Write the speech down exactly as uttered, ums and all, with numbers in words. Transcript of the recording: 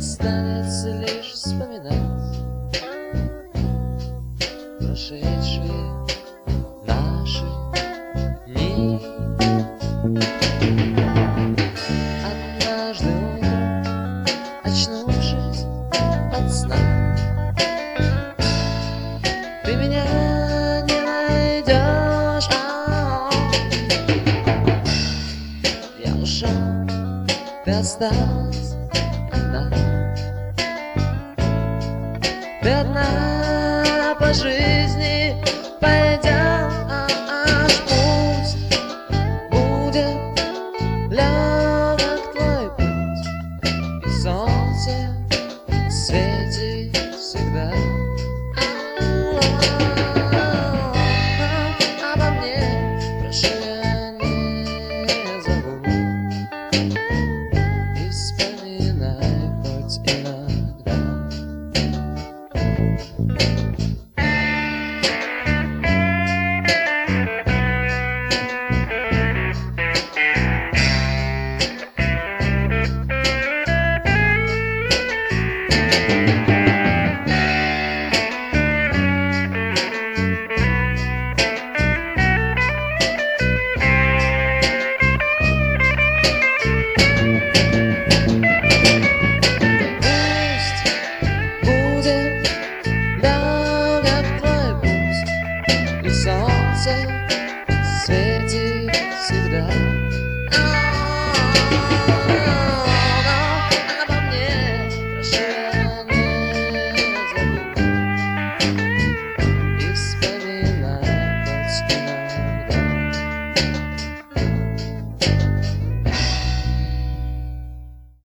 останется лишь вспоминать прошедшие наши дни. Однажды утром, очнувшись от сна, ты меня не найдешь, а я ушел, ты осталась одна. Ты одна по жизни,